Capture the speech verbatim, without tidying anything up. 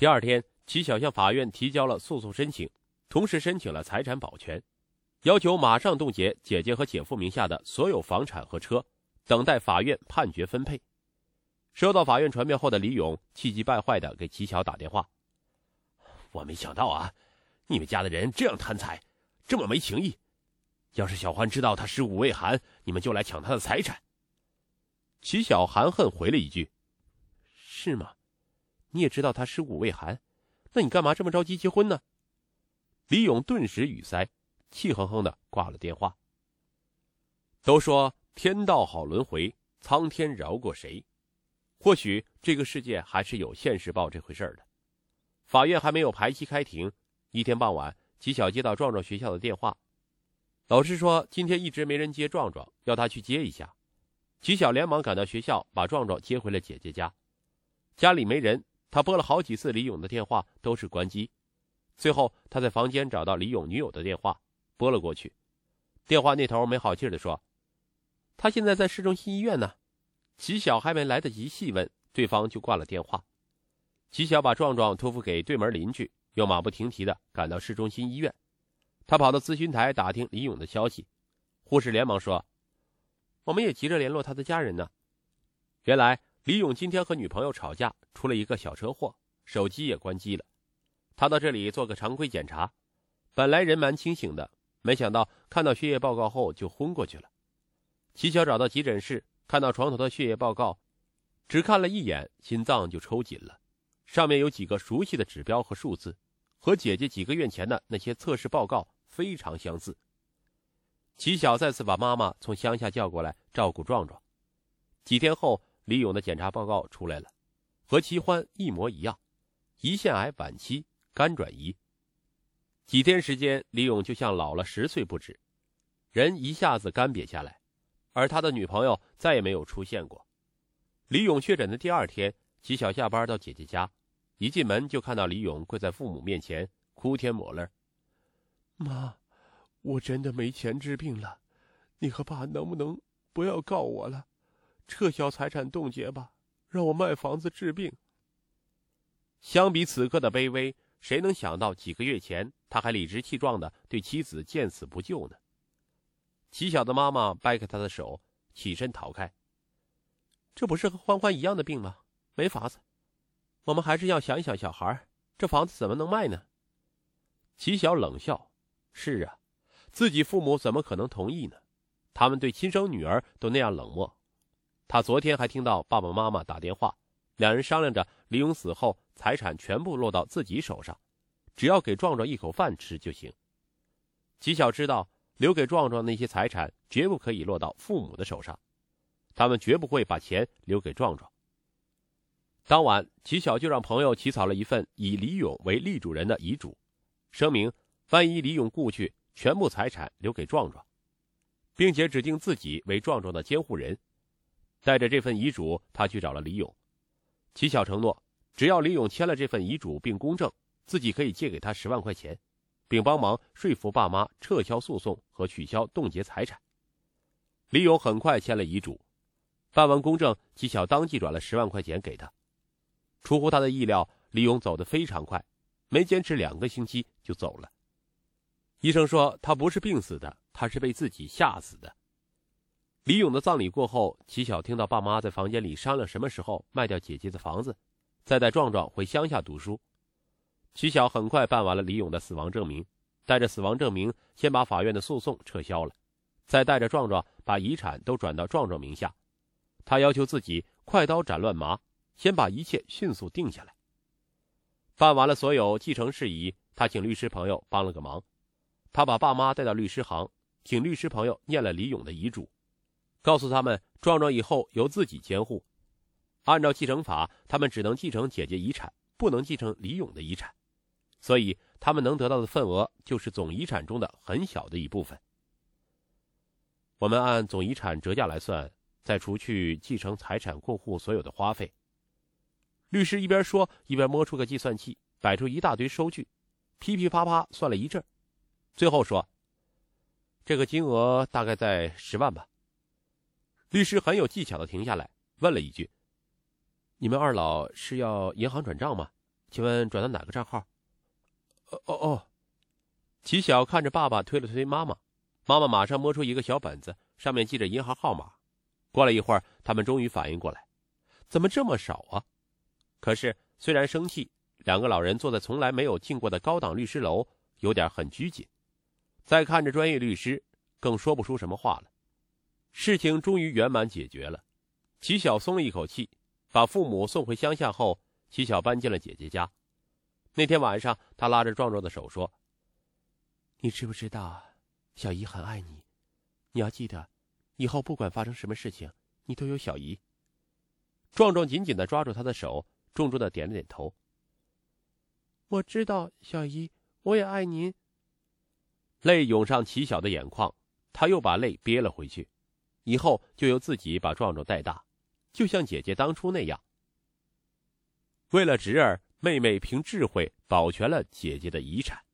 第二天，齐晓向法院提交了诉讼申请，同时申请了财产保全，要求马上冻结姐姐和姐夫名下的所有房产和车，等待法院判决分配。收到法院传票后的李勇气急败坏地给齐晓打电话：“我没想到啊，你们家的人这样贪财，这么没情义。要是小欢知道他是武魏寒，你们就来抢他的财产。”齐晓含恨回了一句：“是吗？你也知道他是武魏寒，那你干嘛这么着急结婚呢？”李勇顿时语塞，气哼哼地挂了电话。都说天道好轮回，苍天饶过谁？或许这个世界还是有现世报这回事儿的。法院还没有排期开庭，一天傍晚，齐晓接到壮壮学校的电话，老师说今天一直没人接壮壮，要他去接一下。齐晓连忙赶到学校，把壮壮接回了姐姐家。家里没人，他拨了好几次李勇的电话，都是关机。最后他在房间找到李勇女友的电话，拨了过去。电话那头没好气地说：“他现在在市中心医院呢。”齐晓还没来得及细问，对方就挂了电话。齐晓把壮壮托付给对门邻居，又马不停蹄地赶到市中心医院。他跑到咨询台打听李勇的消息，护士连忙说：“我们也急着联络他的家人呢。”原来李勇今天和女朋友吵架，出了一个小车祸，手机也关机了。他到这里做个常规检查，本来人蛮清醒的，没想到看到血液报告后就昏过去了。齐晓找到急诊室，看到床头的血液报告，只看了一眼，心脏就抽紧了。上面有几个熟悉的指标和数字，和姐姐几个月前的那些测试报告非常相似。齐晓再次把妈妈从乡下叫过来照顾壮壮。几天后，李勇的检查报告出来了，和齐欢一模一样，胰腺癌晚期，肝转移。几天时间，李勇就像老了十岁不止，人一下子干瘪下来，而他的女朋友再也没有出现过。李勇确诊的第二天，齐晓下班到姐姐家，一进门就看到李勇跪在父母面前，哭天抹泪：“妈，我真的没钱治病了，你和爸能不能不要告我了，撤销财产冻结吧，让我卖房子治病。”相比此刻的卑微，谁能想到几个月前他还理直气壮地对妻子见死不救呢？齐晓的妈妈掰开他的手，起身逃开：“这不是和欢欢一样的病吗？没法子，我们还是要想一想小孩，这房子怎么能卖呢？”齐晓冷笑：“是啊，自己父母怎么可能同意呢？他们对亲生女儿都那样冷漠。”他昨天还听到爸爸妈妈打电话，两人商量着李勇死后财产全部落到自己手上，只要给壮壮一口饭吃就行。齐晓知道留给壮壮那些财产绝不可以落到父母的手上，他们绝不会把钱留给壮壮。当晚，齐晓就让朋友起草了一份以李勇为立主人的遗嘱，声明万一李勇故去，全部财产留给壮壮，并且指定自己为壮壮的监护人。带着这份遗嘱，他去找了李勇。齐晓承诺，只要李勇签了这份遗嘱并公证，自己可以借给他十万块钱，并帮忙说服爸妈撤销诉讼和取消冻结财产。李勇很快签了遗嘱，办完公证，齐晓当即转了十万块钱给他。出乎他的意料，李勇走得非常快，没坚持两个星期就走了。医生说他不是病死的，他是被自己吓死的。李勇的葬礼过后，齐晓听到爸妈在房间里商量什么时候卖掉姐姐的房子，再带壮壮回乡下读书。齐晓很快办完了李勇的死亡证明，带着死亡证明先把法院的诉讼撤销了，再带着壮壮把遗产都转到壮壮名下。他要求自己快刀斩乱麻，先把一切迅速定下来。办完了所有继承事宜，他请律师朋友帮了个忙。他把爸妈带到律师行，请律师朋友念了李勇的遗嘱，告诉他们壮壮以后由自己监护，按照继承法，他们只能继承姐姐遗产，不能继承李勇的遗产，所以他们能得到的份额就是总遗产中的很小的一部分。我们按总遗产折价来算，再除去继承财产过户所有的花费。律师一边说一边摸出个计算器，摆出一大堆收据，噼噼啪啪算了一阵，最后说：“这个金额大概在十万吧。”律师很有技巧地停下来，问了一句：“你们二老是要银行转账吗？ 请问转到哪个账号？哦哦哦。齐晓看着爸爸推了推妈妈，妈妈马上摸出一个小本子，上面记着银行号码。过了一会儿，他们终于反应过来，怎么这么少啊？可是虽然生气，两个老人坐在从来没有进过的高档律师楼，有点很拘谨。再看着专业律师，更说不出什么话了。事情终于圆满解决了，齐晓松了一口气。把父母送回乡下后，齐晓搬进了姐姐家。那天晚上，他拉着壮壮的手说：“你知不知道，小姨很爱你，你要记得，以后不管发生什么事情，你都有小姨。”壮壮紧紧地抓住他的手，重重地点了点头。我知道，小姨，我也爱您。泪涌上齐晓的眼眶，他又把泪憋了回去。以后就由自己把壮壮带大，就像姐姐当初那样。为了侄儿，妹妹凭智慧保全了姐姐的遗产。